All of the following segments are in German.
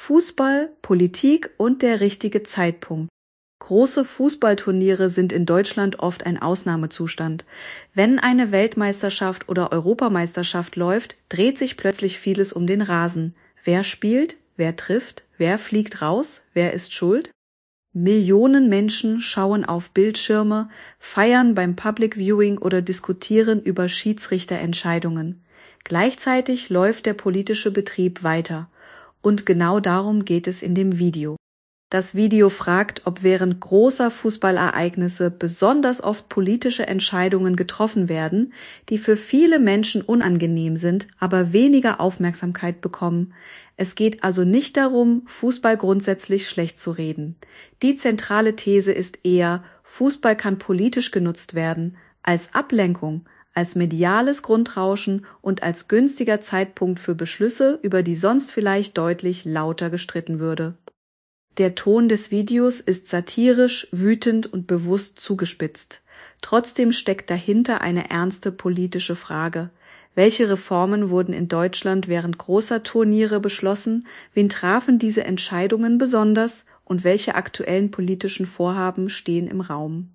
Fußball, Politik und der richtige Zeitpunkt. Große Fußballturniere sind in Deutschland oft ein Ausnahmezustand. Wenn eine Weltmeisterschaft oder Europameisterschaft läuft, dreht sich plötzlich vieles um den Rasen. Wer spielt? Wer trifft? Wer fliegt raus? Wer ist schuld? Millionen Menschen schauen auf Bildschirme, feiern beim Public Viewing oder diskutieren über Schiedsrichterentscheidungen. Gleichzeitig läuft der politische Betrieb weiter. Und genau darum geht es in dem Video. Das Video fragt, ob während großer Fußballereignisse besonders oft politische Entscheidungen getroffen werden, die für viele Menschen unangenehm sind, aber weniger Aufmerksamkeit bekommen. Es geht also nicht darum, Fußball grundsätzlich schlecht zu reden. Die zentrale These ist eher, Fußball kann politisch genutzt werden, als Ablenkung, als mediales Grundrauschen und als günstiger Zeitpunkt für Beschlüsse, über die sonst vielleicht deutlich lauter gestritten würde. Der Ton des Videos ist satirisch, wütend und bewusst zugespitzt. Trotzdem steckt dahinter eine ernste politische Frage. Welche Reformen wurden in Deutschland während großer Turniere beschlossen? Wen trafen diese Entscheidungen besonders? Und welche aktuellen politischen Vorhaben stehen im Raum?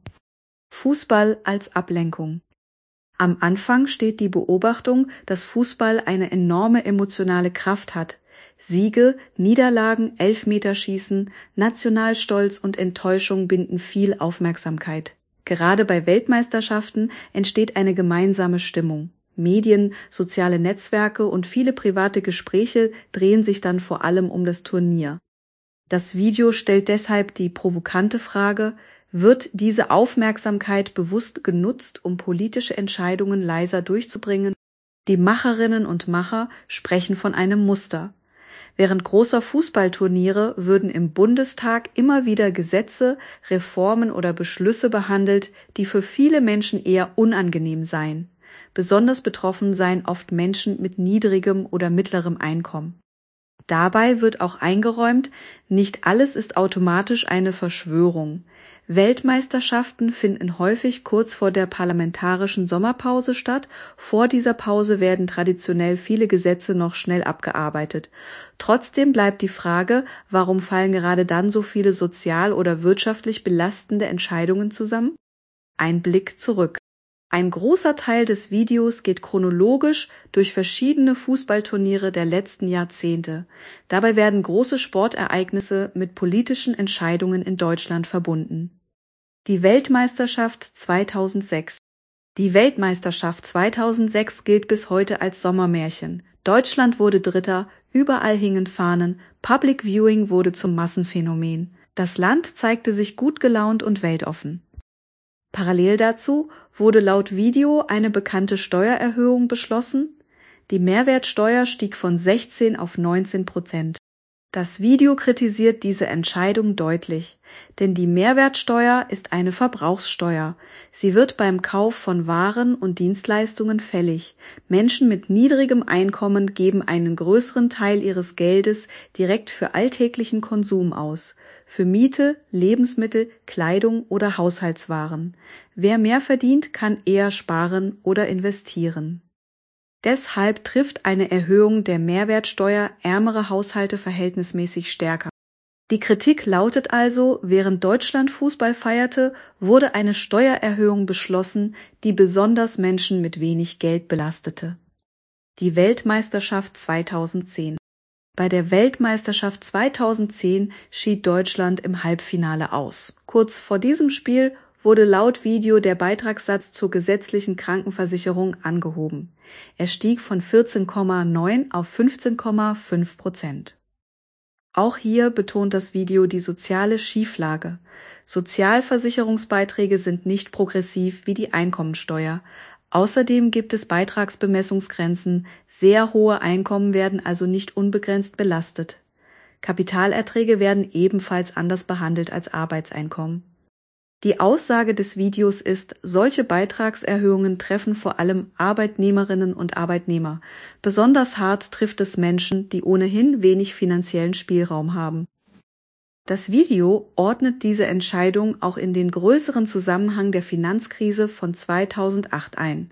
Fußball als Ablenkung. Am Anfang steht die Beobachtung, dass Fußball eine enorme emotionale Kraft hat. Siege, Niederlagen, Elfmeterschießen, Nationalstolz und Enttäuschung binden viel Aufmerksamkeit. Gerade bei Weltmeisterschaften entsteht eine gemeinsame Stimmung. Medien, soziale Netzwerke und viele private Gespräche drehen sich dann vor allem um das Turnier. Das Video stellt deshalb die provokante Frage: Wird diese Aufmerksamkeit bewusst genutzt, um politische Entscheidungen leiser durchzubringen? Die Macherinnen und Macher sprechen von einem Muster. Während großer Fußballturniere würden im Bundestag immer wieder Gesetze, Reformen oder Beschlüsse behandelt, die für viele Menschen eher unangenehm seien. Besonders betroffen seien oft Menschen mit niedrigem oder mittlerem Einkommen. Dabei wird auch eingeräumt, nicht alles ist automatisch eine Verschwörung. Weltmeisterschaften finden häufig kurz vor der parlamentarischen Sommerpause statt. Vor dieser Pause werden traditionell viele Gesetze noch schnell abgearbeitet. Trotzdem bleibt die Frage, warum fallen gerade dann so viele sozial oder wirtschaftlich belastende Entscheidungen zusammen? Ein Blick zurück. Ein großer Teil des Videos geht chronologisch durch verschiedene Fußballturniere der letzten Jahrzehnte. Dabei werden große Sportereignisse mit politischen Entscheidungen in Deutschland verbunden. Die Weltmeisterschaft 2006. Die Weltmeisterschaft 2006 gilt bis heute als Sommermärchen. Deutschland wurde Dritter, überall hingen Fahnen, Public Viewing wurde zum Massenphänomen. Das Land zeigte sich gut gelaunt und weltoffen. Parallel dazu wurde laut Video eine bekannte Steuererhöhung beschlossen. Die Mehrwertsteuer stieg von 16 auf 19%. Das Video kritisiert diese Entscheidung deutlich, denn die Mehrwertsteuer ist eine Verbrauchssteuer. Sie wird beim Kauf von Waren und Dienstleistungen fällig. Menschen mit niedrigem Einkommen geben einen größeren Teil ihres Geldes direkt für alltäglichen Konsum aus. Für Miete, Lebensmittel, Kleidung oder Haushaltswaren. Wer mehr verdient, kann eher sparen oder investieren. Deshalb trifft eine Erhöhung der Mehrwertsteuer ärmere Haushalte verhältnismäßig stärker. Die Kritik lautet also, während Deutschland Fußball feierte, wurde eine Steuererhöhung beschlossen, die besonders Menschen mit wenig Geld belastete. Die Weltmeisterschaft 2010. Bei der Weltmeisterschaft 2010 schied Deutschland im Halbfinale aus. Kurz vor diesem Spiel wurde laut Video der Beitragssatz zur gesetzlichen Krankenversicherung angehoben. Er stieg von 14,9 auf 15,5%. Auch hier betont das Video die soziale Schieflage. Sozialversicherungsbeiträge sind nicht progressiv wie die Einkommensteuer. Außerdem gibt es Beitragsbemessungsgrenzen, sehr hohe Einkommen werden also nicht unbegrenzt belastet. Kapitalerträge werden ebenfalls anders behandelt als Arbeitseinkommen. Die Aussage des Videos ist, solche Beitragserhöhungen treffen vor allem Arbeitnehmerinnen und Arbeitnehmer. Besonders hart trifft es Menschen, die ohnehin wenig finanziellen Spielraum haben. Das Video ordnet diese Entscheidung auch in den größeren Zusammenhang der Finanzkrise von 2008 ein.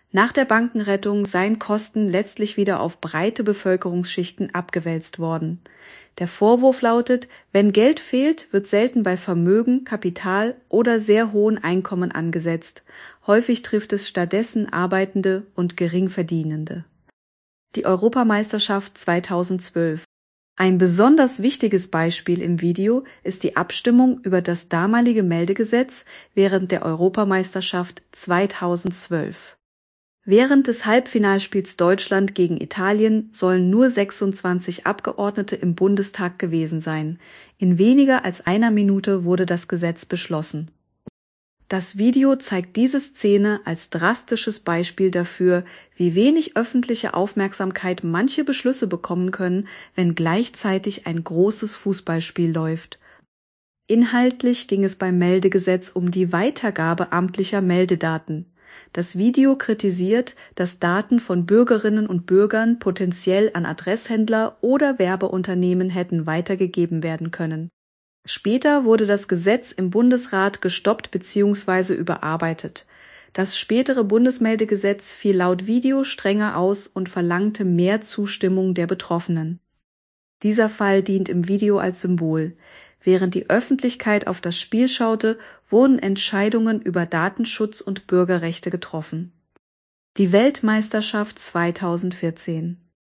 Nach der Bankenrettung seien Kosten letztlich wieder auf breite Bevölkerungsschichten abgewälzt worden. Der Vorwurf lautet, wenn Geld fehlt, wird selten bei Vermögen, Kapital oder sehr hohen Einkommen angesetzt. Häufig trifft es stattdessen Arbeitende und Geringverdienende. Die Europameisterschaft 2012. Ein besonders wichtiges Beispiel im Video ist die Abstimmung über das damalige Meldegesetz während der Europameisterschaft 2012. Während des Halbfinalspiels Deutschland gegen Italien sollen nur 26 Abgeordnete im Bundestag gewesen sein. In weniger als einer Minute wurde das Gesetz beschlossen. Das Video zeigt diese Szene als drastisches Beispiel dafür, wie wenig öffentliche Aufmerksamkeit manche Beschlüsse bekommen können, wenn gleichzeitig ein großes Fußballspiel läuft. Inhaltlich ging es beim Meldegesetz um die Weitergabe amtlicher Meldedaten. Das Video kritisiert, dass Daten von Bürgerinnen und Bürgern potenziell an Adresshändler oder Werbeunternehmen hätten weitergegeben werden können. Später wurde das Gesetz im Bundesrat gestoppt bzw. überarbeitet. Das spätere Bundesmeldegesetz fiel laut Video strenger aus und verlangte mehr Zustimmung der Betroffenen. Dieser Fall dient im Video als Symbol. Während die Öffentlichkeit auf das Spiel schaute, wurden Entscheidungen über Datenschutz und Bürgerrechte getroffen. Die Weltmeisterschaft 2014.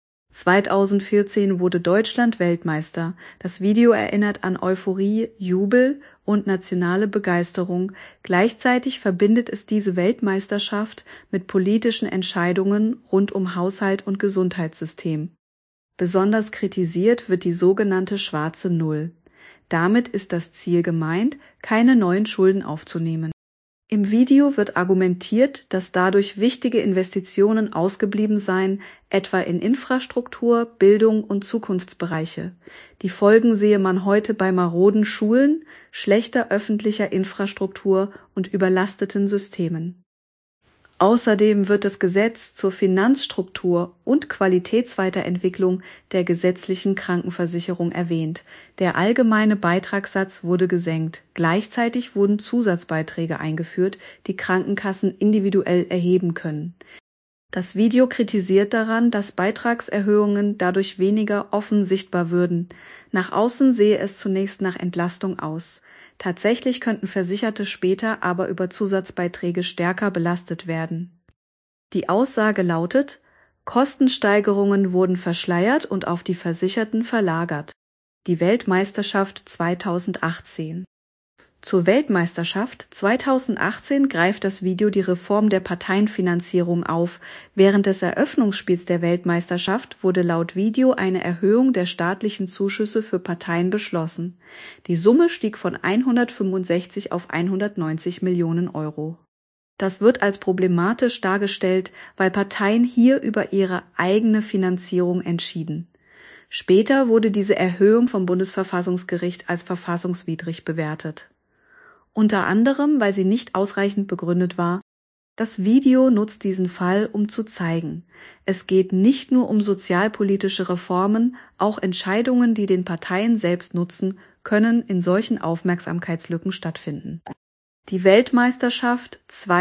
2014 wurde Deutschland Weltmeister. Das Video erinnert an Euphorie, Jubel und nationale Begeisterung. Gleichzeitig verbindet es diese Weltmeisterschaft mit politischen Entscheidungen rund um Haushalt und Gesundheitssystem. Besonders kritisiert wird die sogenannte schwarze Null. Damit ist das Ziel gemeint, keine neuen Schulden aufzunehmen. Im Video wird argumentiert, dass dadurch wichtige Investitionen ausgeblieben seien, etwa in Infrastruktur, Bildung und Zukunftsbereiche. Die Folgen sehe man heute bei maroden Schulen, schlechter öffentlicher Infrastruktur und überlasteten Systemen. Außerdem wird das Gesetz zur Finanzstruktur und Qualitätsweiterentwicklung der gesetzlichen Krankenversicherung erwähnt. Der allgemeine Beitragssatz wurde gesenkt. Gleichzeitig wurden Zusatzbeiträge eingeführt, die Krankenkassen individuell erheben können. Das Video kritisiert daran, dass Beitragserhöhungen dadurch weniger offen sichtbar würden. Nach außen sehe es zunächst nach Entlastung aus. Tatsächlich könnten Versicherte später aber über Zusatzbeiträge stärker belastet werden. Die Aussage lautet, Kostensteigerungen wurden verschleiert und auf die Versicherten verlagert. Die Weltmeisterschaft 2018. Zur Weltmeisterschaft 2018 greift das Video die Reform der Parteienfinanzierung auf. Während des Eröffnungsspiels der Weltmeisterschaft wurde laut Video eine Erhöhung der staatlichen Zuschüsse für Parteien beschlossen. Die Summe stieg von 165 auf 190 Millionen Euro. Das wird als problematisch dargestellt, weil Parteien hier über ihre eigene Finanzierung entschieden. Später wurde diese Erhöhung vom Bundesverfassungsgericht als verfassungswidrig bewertet. Unter anderem, weil sie nicht ausreichend begründet war. Das Video nutzt diesen Fall, um zu zeigen, es geht nicht nur um sozialpolitische Reformen, auch Entscheidungen, die den Parteien selbst nutzen, können in solchen Aufmerksamkeitslücken stattfinden. Die Weltmeisterschaft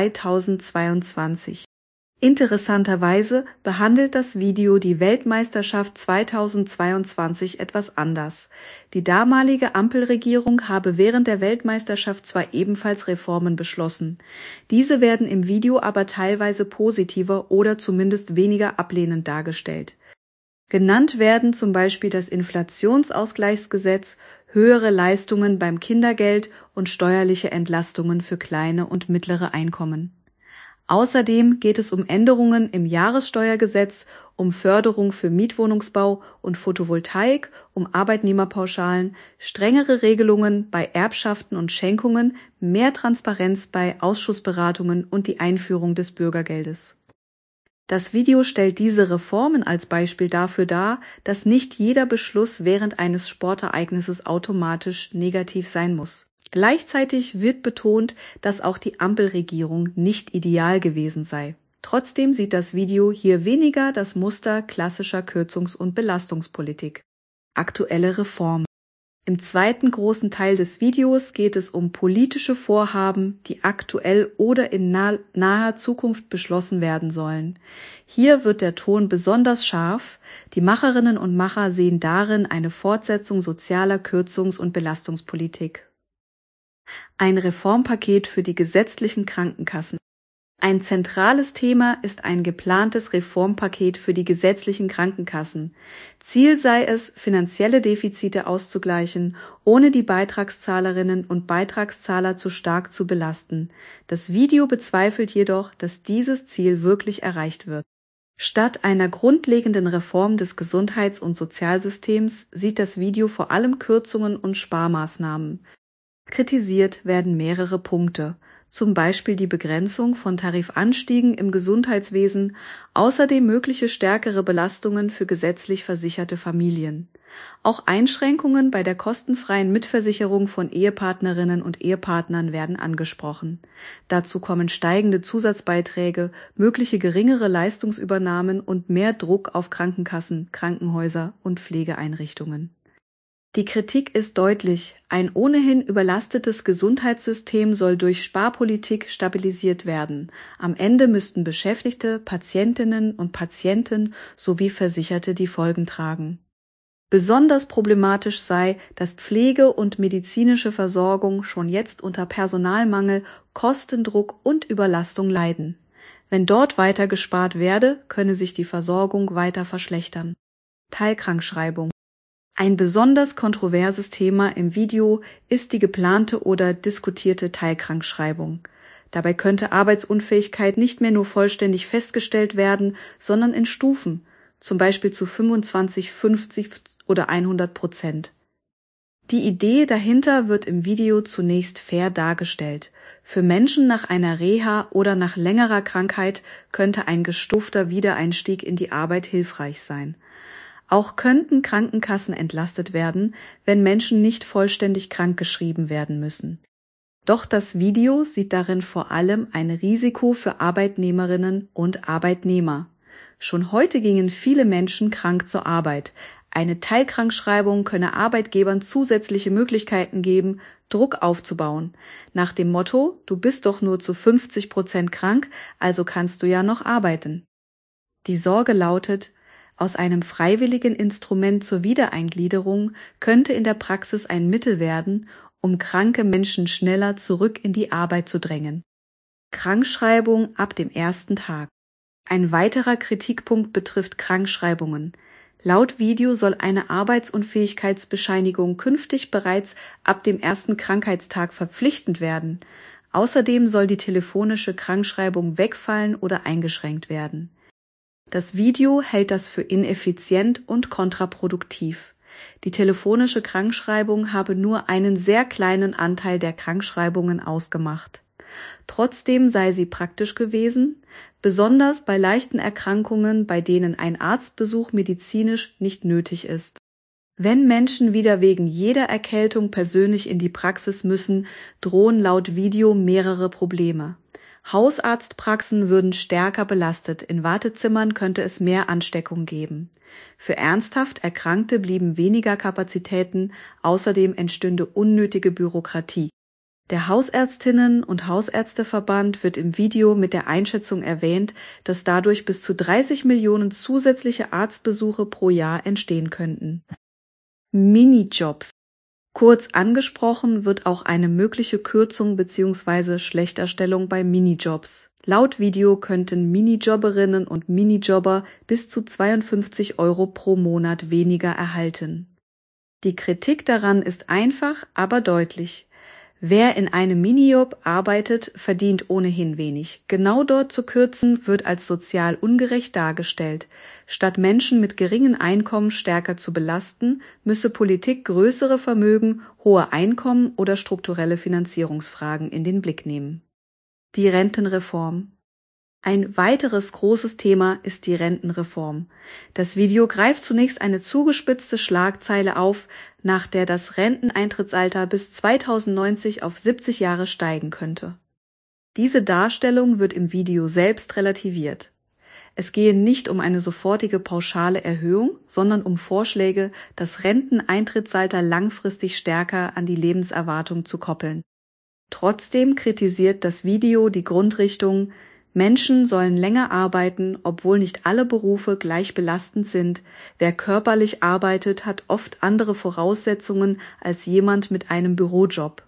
2022. Interessanterweise behandelt das Video die Weltmeisterschaft 2022 etwas anders. Die damalige Ampelregierung habe während der Weltmeisterschaft zwar ebenfalls Reformen beschlossen. Diese werden im Video aber teilweise positiver oder zumindest weniger ablehnend dargestellt. Genannt werden zum Beispiel das Inflationsausgleichsgesetz, höhere Leistungen beim Kindergeld und steuerliche Entlastungen für kleine und mittlere Einkommen. Außerdem geht es um Änderungen im Jahressteuergesetz, um Förderung für Mietwohnungsbau und Photovoltaik, um Arbeitnehmerpauschalen, strengere Regelungen bei Erbschaften und Schenkungen, mehr Transparenz bei Ausschussberatungen und die Einführung des Bürgergeldes. Das Video stellt diese Reformen als Beispiel dafür dar, dass nicht jeder Beschluss während eines Sportereignisses automatisch negativ sein muss. Gleichzeitig wird betont, dass auch die Ampelregierung nicht ideal gewesen sei. Trotzdem sieht das Video hier weniger das Muster klassischer Kürzungs- und Belastungspolitik. Aktuelle Reformen. Im zweiten großen Teil des Videos geht es um politische Vorhaben, die aktuell oder in naher Zukunft beschlossen werden sollen. Hier wird der Ton besonders scharf. Die Macherinnen und Macher sehen darin eine Fortsetzung sozialer Kürzungs- und Belastungspolitik. Ein Reformpaket für die gesetzlichen Krankenkassen. Ein zentrales Thema ist ein geplantes Reformpaket für die gesetzlichen Krankenkassen. Ziel sei es, finanzielle Defizite auszugleichen, ohne die Beitragszahlerinnen und Beitragszahler zu stark zu belasten. Das Video bezweifelt jedoch, dass dieses Ziel wirklich erreicht wird. Statt einer grundlegenden Reform des Gesundheits- und Sozialsystems sieht das Video vor allem Kürzungen und Sparmaßnahmen. Kritisiert werden mehrere Punkte, zum Beispiel die Begrenzung von Tarifanstiegen im Gesundheitswesen, außerdem mögliche stärkere Belastungen für gesetzlich versicherte Familien. Auch Einschränkungen bei der kostenfreien Mitversicherung von Ehepartnerinnen und Ehepartnern werden angesprochen. Dazu kommen steigende Zusatzbeiträge, mögliche geringere Leistungsübernahmen und mehr Druck auf Krankenkassen, Krankenhäuser und Pflegeeinrichtungen. Die Kritik ist deutlich. Ein ohnehin überlastetes Gesundheitssystem soll durch Sparpolitik stabilisiert werden. Am Ende müssten Beschäftigte, Patientinnen und Patienten sowie Versicherte die Folgen tragen. Besonders problematisch sei, dass Pflege und medizinische Versorgung schon jetzt unter Personalmangel, Kostendruck und Überlastung leiden. Wenn dort weiter gespart werde, könne sich die Versorgung weiter verschlechtern. Teilkrankschreibung. Ein besonders kontroverses Thema im Video ist die geplante oder diskutierte Teilkrankschreibung. Dabei könnte Arbeitsunfähigkeit nicht mehr nur vollständig festgestellt werden, sondern in Stufen, zum Beispiel zu 25, 50 oder 100%. Die Idee dahinter wird im Video zunächst fair dargestellt. Für Menschen nach einer Reha oder nach längerer Krankheit könnte ein gestufter Wiedereinstieg in die Arbeit hilfreich sein. Auch könnten Krankenkassen entlastet werden, wenn Menschen nicht vollständig krankgeschrieben werden müssen. Doch das Video sieht darin vor allem ein Risiko für Arbeitnehmerinnen und Arbeitnehmer. Schon heute gingen viele Menschen krank zur Arbeit. Eine Teilkrankschreibung könne Arbeitgebern zusätzliche Möglichkeiten geben, Druck aufzubauen. Nach dem Motto, du bist doch nur zu 50% krank, also kannst du ja noch arbeiten. Die Sorge lautet, aus einem freiwilligen Instrument zur Wiedereingliederung könnte in der Praxis ein Mittel werden, um kranke Menschen schneller zurück in die Arbeit zu drängen. Krankschreibung ab dem ersten Tag. Ein weiterer Kritikpunkt betrifft Krankschreibungen. Laut Video soll eine Arbeitsunfähigkeitsbescheinigung künftig bereits ab dem ersten Krankheitstag verpflichtend werden. Außerdem soll die telefonische Krankschreibung wegfallen oder eingeschränkt werden. Das Video hält das für ineffizient und kontraproduktiv. Die telefonische Krankschreibung habe nur einen sehr kleinen Anteil der Krankschreibungen ausgemacht. Trotzdem sei sie praktisch gewesen, besonders bei leichten Erkrankungen, bei denen ein Arztbesuch medizinisch nicht nötig ist. Wenn Menschen wieder wegen jeder Erkältung persönlich in die Praxis müssen, drohen laut Video mehrere Probleme. Hausarztpraxen würden stärker belastet, in Wartezimmern könnte es mehr Ansteckung geben. Für ernsthaft Erkrankte blieben weniger Kapazitäten, außerdem entstünde unnötige Bürokratie. Der Hausärztinnen- und Hausärzteverband wird im Video mit der Einschätzung erwähnt, dass dadurch bis zu 30 Millionen zusätzliche Arztbesuche pro Jahr entstehen könnten. Minijobs. Kurz angesprochen wird auch eine mögliche Kürzung bzw. Schlechterstellung bei Minijobs. Laut Video könnten Minijobberinnen und Minijobber bis zu 52 € pro Monat weniger erhalten. Die Kritik daran ist einfach, aber deutlich. Wer in einem Minijob arbeitet, verdient ohnehin wenig. Genau dort zu kürzen, wird als sozial ungerecht dargestellt. Statt Menschen mit geringen Einkommen stärker zu belasten, müsse Politik größere Vermögen, hohe Einkommen oder strukturelle Finanzierungsfragen in den Blick nehmen. Die Rentenreform. Ein weiteres großes Thema ist die Rentenreform. Das Video greift zunächst eine zugespitzte Schlagzeile auf, nach der das Renteneintrittsalter bis 2090 auf 70 Jahre steigen könnte. Diese Darstellung wird im Video selbst relativiert. Es gehe nicht um eine sofortige pauschale Erhöhung, sondern um Vorschläge, das Renteneintrittsalter langfristig stärker an die Lebenserwartung zu koppeln. Trotzdem kritisiert das Video die Grundrichtung: Menschen sollen länger arbeiten, obwohl nicht alle Berufe gleich belastend sind. Wer körperlich arbeitet, hat oft andere Voraussetzungen als jemand mit einem Bürojob.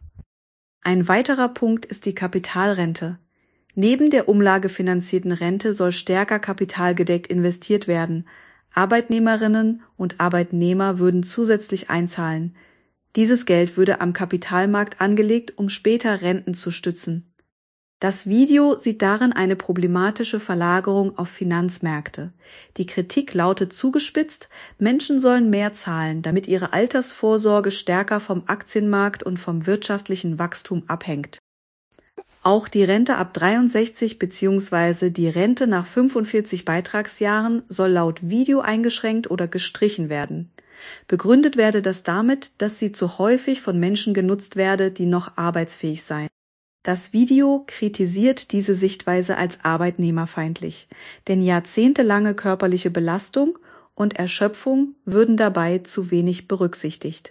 Ein weiterer Punkt ist die Kapitalrente. Neben der umlagefinanzierten Rente soll stärker kapitalgedeckt investiert werden. Arbeitnehmerinnen und Arbeitnehmer würden zusätzlich einzahlen. Dieses Geld würde am Kapitalmarkt angelegt, um später Renten zu stützen. Das Video sieht darin eine problematische Verlagerung auf Finanzmärkte. Die Kritik lautet zugespitzt: Menschen sollen mehr zahlen, damit ihre Altersvorsorge stärker vom Aktienmarkt und vom wirtschaftlichen Wachstum abhängt. Auch die Rente ab 63 bzw. die Rente nach 45 Beitragsjahren soll laut Video eingeschränkt oder gestrichen werden. Begründet werde das damit, dass sie zu häufig von Menschen genutzt werde, die noch arbeitsfähig seien. Das Video kritisiert diese Sichtweise als arbeitnehmerfeindlich, denn jahrzehntelange körperliche Belastung und Erschöpfung würden dabei zu wenig berücksichtigt.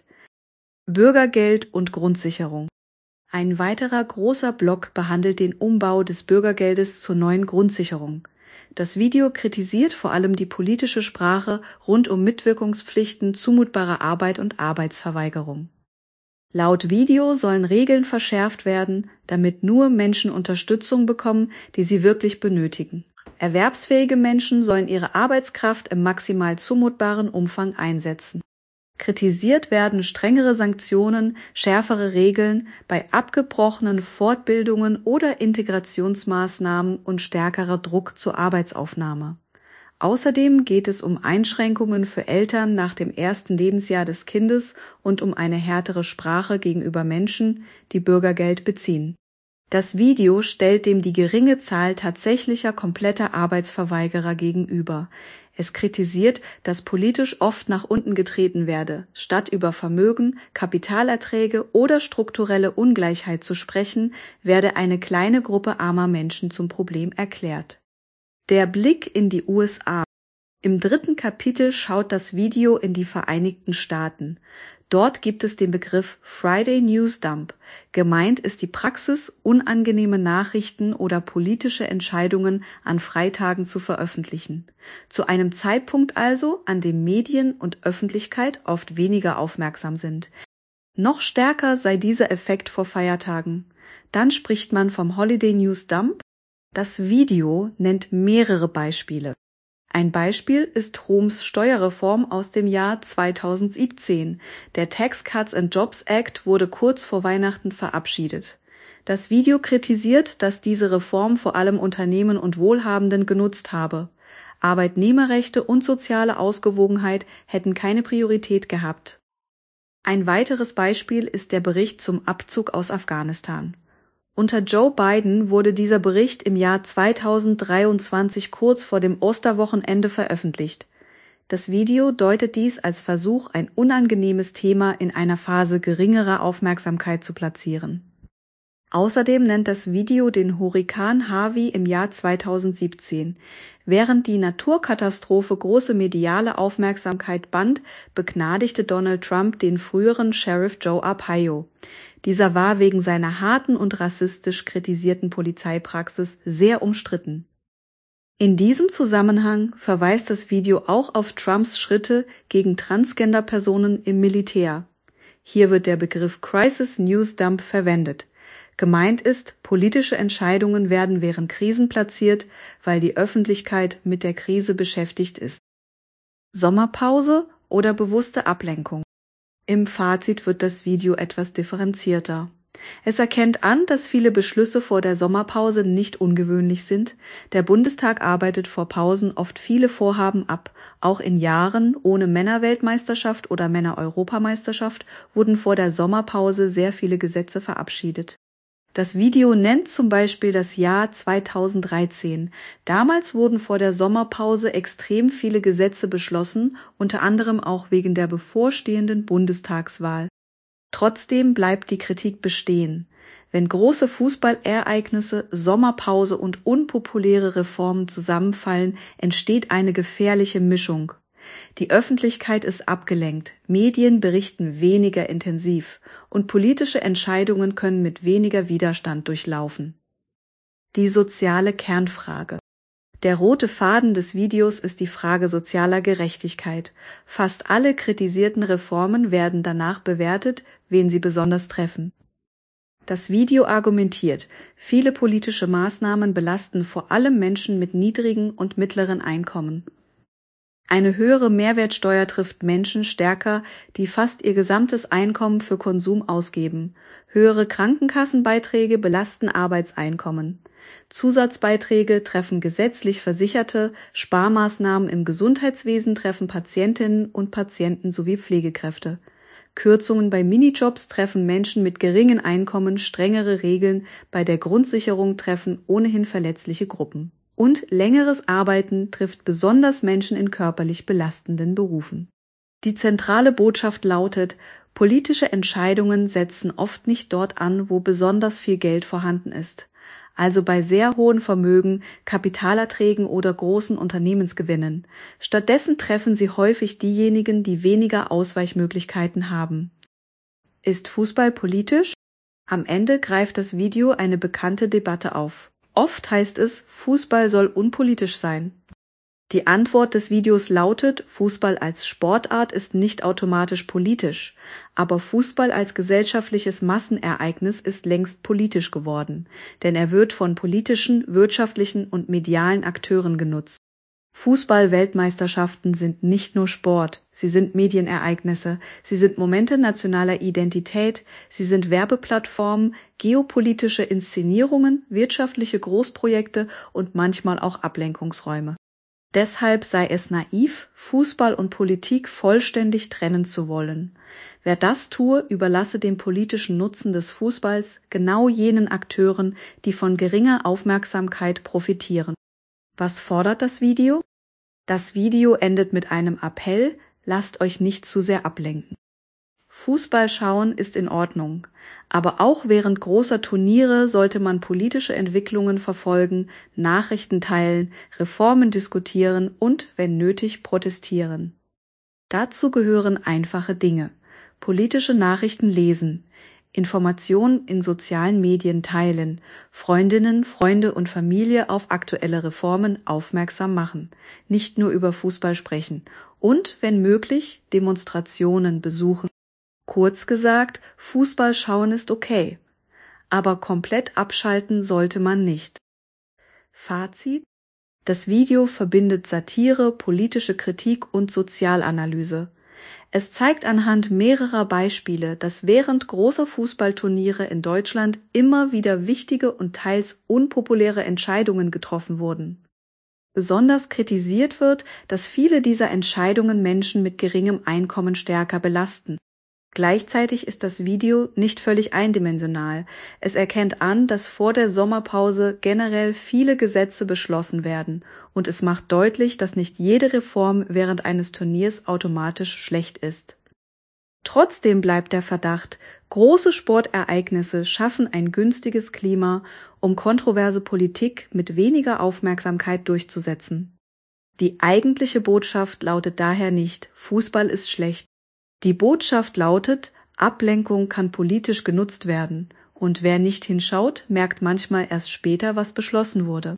Bürgergeld und Grundsicherung. Ein weiterer großer Block behandelt den Umbau des Bürgergeldes zur neuen Grundsicherung. Das Video kritisiert vor allem die politische Sprache rund um Mitwirkungspflichten, zumutbare Arbeit und Arbeitsverweigerung. Laut Video sollen Regeln verschärft werden, damit nur Menschen Unterstützung bekommen, die sie wirklich benötigen. Erwerbsfähige Menschen sollen ihre Arbeitskraft im maximal zumutbaren Umfang einsetzen. Kritisiert werden strengere Sanktionen, schärfere Regeln bei abgebrochenen Fortbildungen oder Integrationsmaßnahmen und stärkerer Druck zur Arbeitsaufnahme. Außerdem geht es um Einschränkungen für Eltern nach dem ersten Lebensjahr des Kindes und um eine härtere Sprache gegenüber Menschen, die Bürgergeld beziehen. Das Video stellt dem die geringe Zahl tatsächlicher kompletter Arbeitsverweigerer gegenüber. Es kritisiert, dass politisch oft nach unten getreten werde. Statt über Vermögen, Kapitalerträge oder strukturelle Ungleichheit zu sprechen, werde eine kleine Gruppe armer Menschen zum Problem erklärt. Der Blick in die USA. Im 3. Kapitel schaut das Video in die Vereinigten Staaten. Dort gibt es den Begriff Friday News Dump. Gemeint ist die Praxis, unangenehme Nachrichten oder politische Entscheidungen an Freitagen zu veröffentlichen. Zu einem Zeitpunkt also, an dem Medien und Öffentlichkeit oft weniger aufmerksam sind. Noch stärker sei dieser Effekt vor Feiertagen. Dann spricht man vom Holiday News Dump. Das Video nennt mehrere Beispiele. Ein Beispiel ist Troms Steuerreform aus dem Jahr 2017. Der Tax Cuts and Jobs Act wurde kurz vor Weihnachten verabschiedet. Das Video kritisiert, dass diese Reform vor allem Unternehmen und Wohlhabenden genutzt habe. Arbeitnehmerrechte und soziale Ausgewogenheit hätten keine Priorität gehabt. Ein weiteres Beispiel ist der Bericht zum Abzug aus Afghanistan. Unter Joe Biden wurde dieser Bericht im Jahr 2023 kurz vor dem Osterwochenende veröffentlicht. Das Video deutet dies als Versuch, ein unangenehmes Thema in einer Phase geringerer Aufmerksamkeit zu platzieren. Außerdem nennt das Video den Hurrikan Harvey im Jahr 2017. Während die Naturkatastrophe große mediale Aufmerksamkeit band, begnadigte Donald Trump den früheren Sheriff Joe Arpaio. Dieser war wegen seiner harten und rassistisch kritisierten Polizeipraxis sehr umstritten. In diesem Zusammenhang verweist das Video auch auf Trumps Schritte gegen Transgender-Personen im Militär. Hier wird der Begriff Crisis News Dump verwendet. Gemeint ist, politische Entscheidungen werden während Krisen platziert, weil die Öffentlichkeit mit der Krise beschäftigt ist. Sommerpause oder bewusste Ablenkung? Im Fazit wird das Video etwas differenzierter. Es erkennt an, dass viele Beschlüsse vor der Sommerpause nicht ungewöhnlich sind. Der Bundestag arbeitet vor Pausen oft viele Vorhaben ab. Auch in Jahren ohne Männerweltmeisterschaft oder Männereuropameisterschaft wurden vor der Sommerpause sehr viele Gesetze verabschiedet. Das Video nennt zum Beispiel das Jahr 2013. Damals wurden vor der Sommerpause extrem viele Gesetze beschlossen, unter anderem auch wegen der bevorstehenden Bundestagswahl. Trotzdem bleibt die Kritik bestehen. Wenn große Fußballereignisse, Sommerpause und unpopuläre Reformen zusammenfallen, entsteht eine gefährliche Mischung. Die Öffentlichkeit ist abgelenkt, Medien berichten weniger intensiv und politische Entscheidungen können mit weniger Widerstand durchlaufen. Die soziale Kernfrage. Der rote Faden des Videos ist die Frage sozialer Gerechtigkeit. Fast alle kritisierten Reformen werden danach bewertet, wen sie besonders treffen. Das Video argumentiert, viele politische Maßnahmen belasten vor allem Menschen mit niedrigen und mittleren Einkommen. Eine höhere Mehrwertsteuer trifft Menschen stärker, die fast ihr gesamtes Einkommen für Konsum ausgeben. Höhere Krankenkassenbeiträge belasten Arbeitseinkommen. Zusatzbeiträge treffen gesetzlich Versicherte, Sparmaßnahmen im Gesundheitswesen treffen Patientinnen und Patienten sowie Pflegekräfte. Kürzungen bei Minijobs treffen Menschen mit geringen Einkommen, strengere Regeln bei der Grundsicherung treffen ohnehin verletzliche Gruppen. Und längeres Arbeiten trifft besonders Menschen in körperlich belastenden Berufen. Die zentrale Botschaft lautet, politische Entscheidungen setzen oft nicht dort an, wo besonders viel Geld vorhanden ist. Also bei sehr hohen Vermögen, Kapitalerträgen oder großen Unternehmensgewinnen. Stattdessen treffen sie häufig diejenigen, die weniger Ausweichmöglichkeiten haben. Ist Fußball politisch? Am Ende greift das Video eine bekannte Debatte auf. Oft heißt es, Fußball soll unpolitisch sein. Die Antwort des Videos lautet, Fußball als Sportart ist nicht automatisch politisch, aber Fußball als gesellschaftliches Massenereignis ist längst politisch geworden, denn er wird von politischen, wirtschaftlichen und medialen Akteuren genutzt. Fußball-Weltmeisterschaften sind nicht nur Sport, sie sind Medienereignisse, sie sind Momente nationaler Identität, sie sind Werbeplattformen, geopolitische Inszenierungen, wirtschaftliche Großprojekte und manchmal auch Ablenkungsräume. Deshalb sei es naiv, Fußball und Politik vollständig trennen zu wollen. Wer das tue, überlasse den politischen Nutzen des Fußballs genau jenen Akteuren, die von geringer Aufmerksamkeit profitieren. Was fordert das Video? Das Video endet mit einem Appell, lasst euch nicht zu sehr ablenken. Fußball schauen ist in Ordnung, aber auch während großer Turniere sollte man politische Entwicklungen verfolgen, Nachrichten teilen, Reformen diskutieren und, wenn nötig, protestieren. Dazu gehören einfache Dinge: politische Nachrichten lesen, Informationen in sozialen Medien teilen, Freundinnen, Freunde und Familie auf aktuelle Reformen aufmerksam machen, nicht nur über Fußball sprechen und, wenn möglich, Demonstrationen besuchen. Kurz gesagt, Fußball schauen ist okay, aber komplett abschalten sollte man nicht. Fazit: Das Video verbindet Satire, politische Kritik und Sozialanalyse. Es zeigt anhand mehrerer Beispiele, dass während großer Fußballturniere in Deutschland immer wieder wichtige und teils unpopuläre Entscheidungen getroffen wurden. Besonders kritisiert wird, dass viele dieser Entscheidungen Menschen mit geringem Einkommen stärker belasten. Gleichzeitig ist das Video nicht völlig eindimensional. Es erkennt an, dass vor der Sommerpause generell viele Gesetze beschlossen werden, und es macht deutlich, dass nicht jede Reform während eines Turniers automatisch schlecht ist. Trotzdem bleibt der Verdacht, große Sportereignisse schaffen ein günstiges Klima, um kontroverse Politik mit weniger Aufmerksamkeit durchzusetzen. Die eigentliche Botschaft lautet daher nicht, Fußball ist schlecht. Die Botschaft lautet, Ablenkung kann politisch genutzt werden, und wer nicht hinschaut, merkt manchmal erst später, was beschlossen wurde.